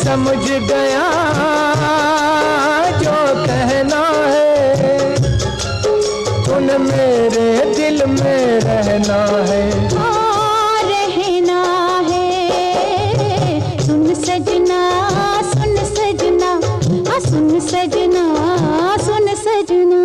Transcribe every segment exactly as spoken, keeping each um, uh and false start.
समझ गया जो कहना है, तूने मेरे दिल में रहना है। हाँ रहना है, सुन सजना सुन सजना, हाँ सुन सजना सुन सजना।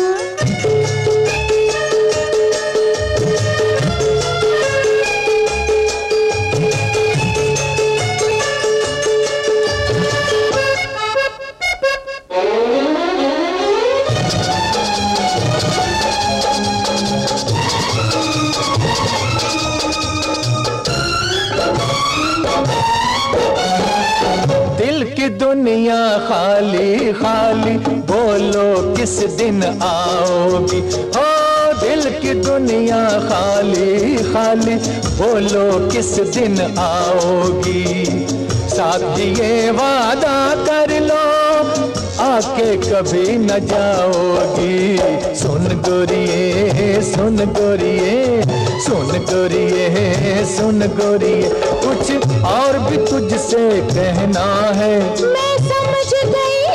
दुनिया खाली खाली, बोलो किस दिन आओगी। हो दिल की दुनिया खाली खाली, बोलो किस दिन आओगी। साथ ये वादा कर लो आके कभी न जाओगी। सुन गोरिये सुन गोरिये सुन गोरिये सुन गोरिये, कुछ और भी तुझसे कहना है। मैं समझ गई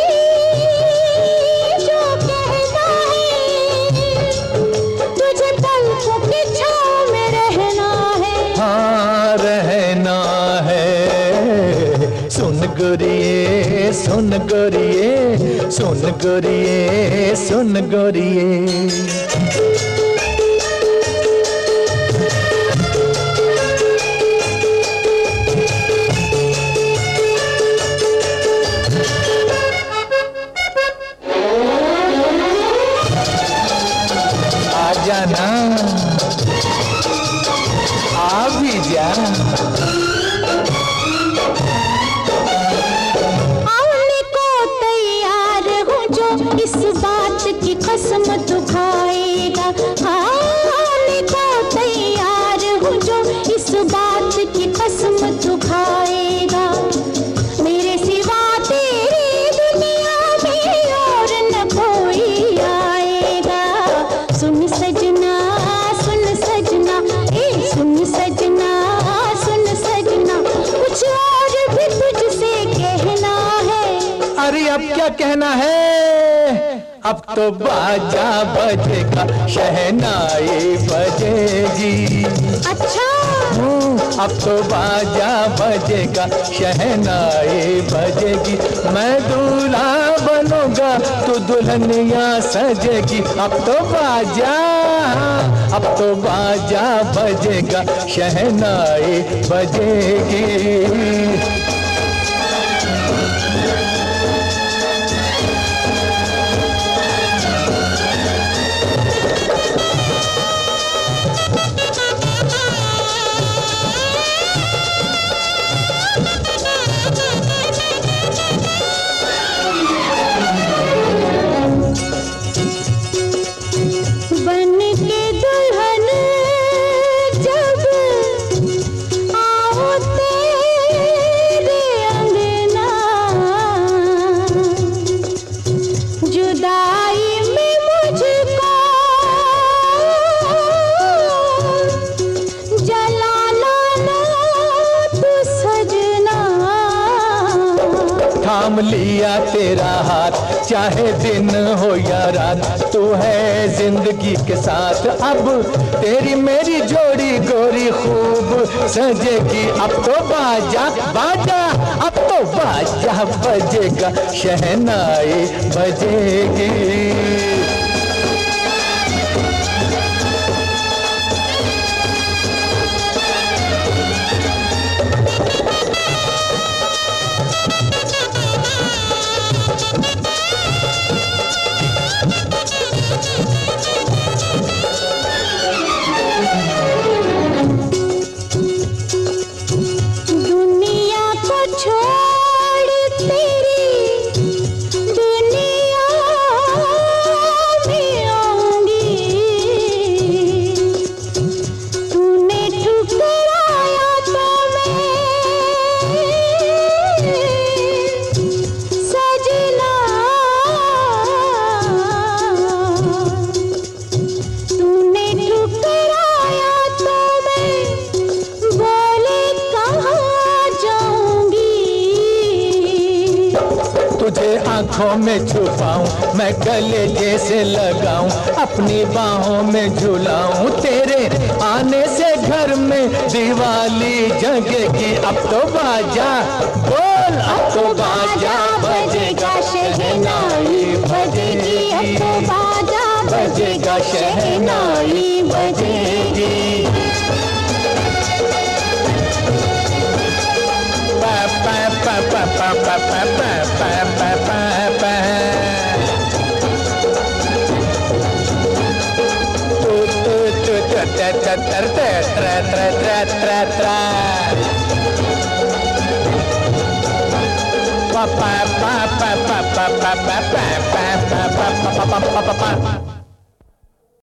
जो कहना है, तुझे पलकों की छाँव में रहना है। हाँ रहना है। सुन गोरिये सुन गोरिये सुन गोरिये सुन गोरिये। जाना आ भी जा। आने को तैयार हूँ जो इस बात की कसम तू खाएगा। आने को तैयार हूँ जो इस बात की कसम तू खाएगा। मेरे सिवा तेरी दुनिया में और न कोई आएगा। सुन सजना सुन सजना, ए सुन सजना सुन सजना, कुछ और भी तुझसे कहना है। अरे अब क्या कहना है? अब तो बाजा बजेगा, शहनाई बजेगी। अच्छा अब तो बाजा बजेगा, शहनाई बजेगी। मैं दूल्हा बनूंगा तू दुल्हनिया सजेगी। अब तो बाजा अब तो बाजा बजेगा, शहनाई बजेगी। थाम लिया तेरा हाथ, चाहे दिन हो या रात, तू है जिंदगी के साथ। अब तेरी मेरी जोड़ी गोरी खूब सजेगी। अब तो बाजा बाजा अब तो बाजा बजेगा, शहनाई बजेगी। आंखों में छुपाऊं, मैं गले जैसे लगाऊं, अपनी बाहों में झुलाऊं। तेरे आने से घर में दिवाली जगेगी। अब तो बाजा बोल, अब तो बाजा बजेगा, शहनाई बजेगी। अब तो बाजा बजेगा, शहनाई बजेगी। Pa pa pa pa pa pa pa pa pa pa pa pa pa pa pa pa